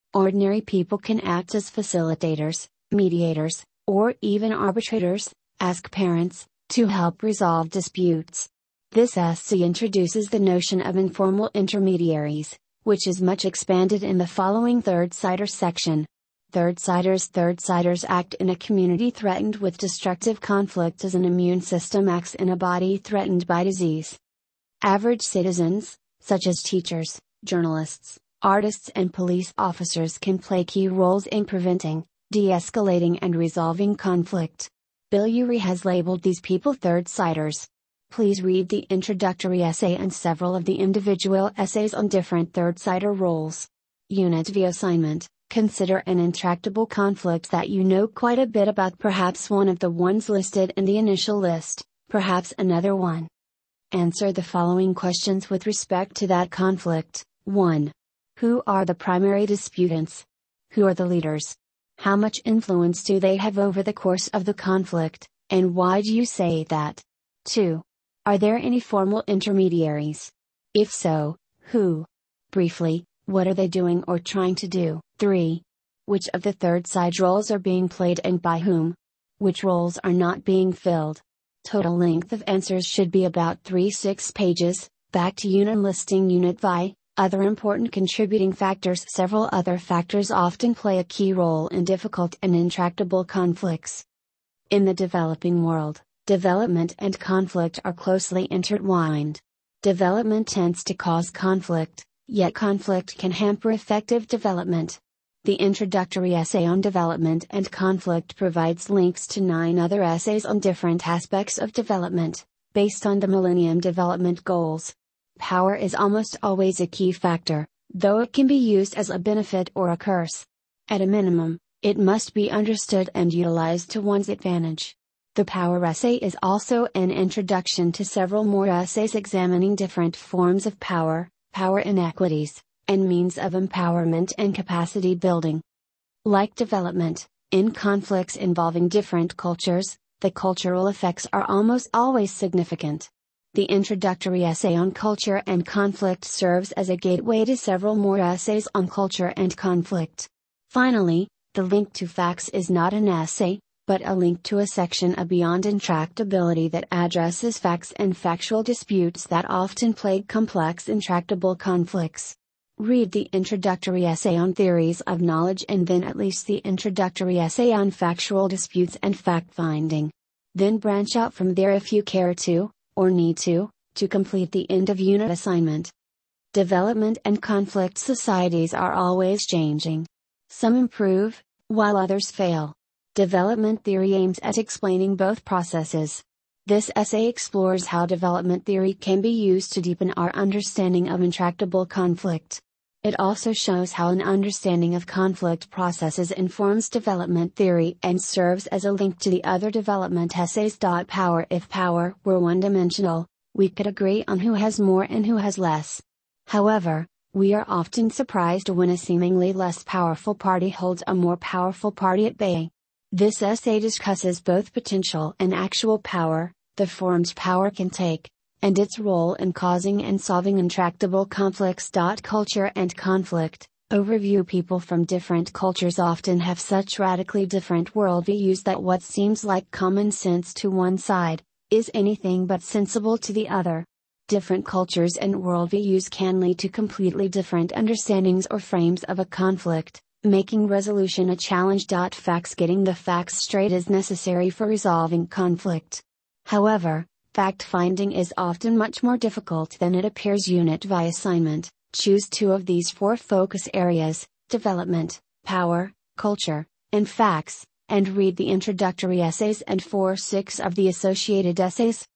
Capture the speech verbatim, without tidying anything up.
Ordinary people can act as facilitators, mediators, or even arbitrators, ask parents, to help resolve disputes. This essay introduces the notion of informal intermediaries, which is much expanded in the following Third-Sider section. Third-Siders Third-Siders act in a community threatened with destructive conflict as an immune system acts in a body threatened by disease. Average citizens, such as teachers, journalists, artists and police officers can play key roles in preventing, de-escalating and resolving conflict. Bill Urey has labeled these people Third-Siders. Please read the introductory essay and several of the individual essays on different Third-Sider roles. Unit V assignment. Consider an intractable conflict that you know quite a bit about, perhaps one of the ones listed in the initial list, perhaps another one. Answer the following questions with respect to that conflict. one. Who are the primary disputants? Who are the leaders? How much influence do they have over the course of the conflict, and why do you say that? two. Are there any formal intermediaries? If so, who? Briefly, what are they doing or trying to do? three. Which of the third-side roles are being played and by whom? Which roles are not being filled? Total length of answers should be about three to six pages. Back to unit listing Unit V. Other important contributing factors. Several other factors often play a key role in difficult and intractable conflicts. In the developing world, development and conflict are closely intertwined. Development tends to cause conflict, yet conflict can hamper effective development. The introductory essay on development and conflict provides links to nine other essays on different aspects of development, based on the Millennium Development Goals. Power is almost always a key factor, though it can be used as a benefit or a curse. At a minimum, it must be understood and utilized to one's advantage. The power essay is also an introduction to several more essays examining different forms of power, power inequities, and means of empowerment and capacity building. Like development, in conflicts involving different cultures, the cultural effects are almost always significant. The introductory essay on culture and conflict serves as a gateway to several more essays on culture and conflict. Finally, the link to facts is not an essay, but a link to a section of Beyond Intractability that addresses facts and factual disputes that often plague complex intractable conflicts. Read the introductory essay on theories of knowledge and then at least the introductory essay on factual disputes and fact-finding. Then branch out from there if you care to, or need to, to complete the end-of-unit assignment. Development and conflict societies are always changing. Some improve, while others fail. Development theory aims at explaining both processes. This essay explores how development theory can be used to deepen our understanding of intractable conflict. It also shows how an understanding of conflict processes informs development theory and serves as a link to the other development essays. Power. If power were one-dimensional, we could agree on who has more and who has less. However, we are often surprised when a seemingly less powerful party holds a more powerful party at bay. This essay discusses both potential and actual power, the forms power can take, and its role in causing and solving intractable conflicts. Culture and conflict. Overview. People from different cultures often have such radically different worldviews that what seems like common sense to one side, is anything but sensible to the other. Different cultures and worldviews can lead to completely different understandings or frames of a conflict, making resolution a challenge. Facts. Getting the facts straight is necessary for resolving conflict. However, fact-finding is often much more difficult than it appears. Unit V assignment. Choose two of these four focus areas, development, power, culture, and facts, and read the introductory essays and four to six of the associated essays.